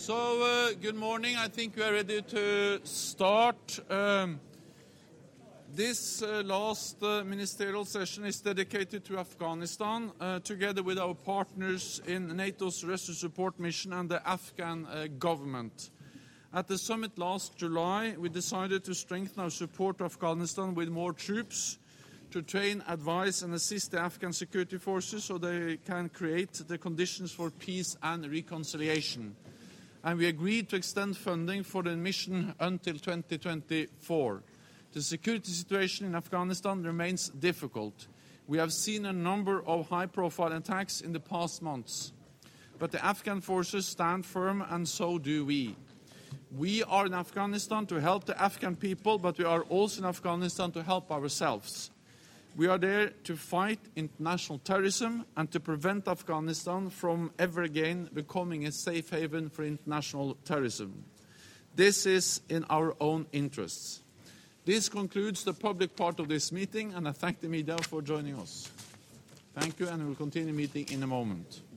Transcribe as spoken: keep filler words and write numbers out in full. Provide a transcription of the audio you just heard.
So, uh, good morning. I think we are ready to start. Um, this uh, last uh, ministerial session is dedicated to Afghanistan, uh, together with our partners in NATO's Rescue Support Mission and the Afghan uh, government. At the summit last July, we decided to strengthen our support to Afghanistan with more troops, to train, advise and assist the Afghan security forces so they can create the conditions for peace and reconciliation. And we agreed to extend funding for the mission until twenty twenty-four. The security situation in Afghanistan remains difficult. We have seen a number of high-profile attacks in the past months. But the Afghan forces stand firm, and so do we. We are in Afghanistan to help the Afghan people, but we are also in Afghanistan to help ourselves. We are there to fight international terrorism and to prevent Afghanistan from ever again becoming a safe haven for international terrorism. This is in our own interests. This concludes the public part of this meeting, and I thank the media for joining us. Thank you, and we will continue the meeting in a moment.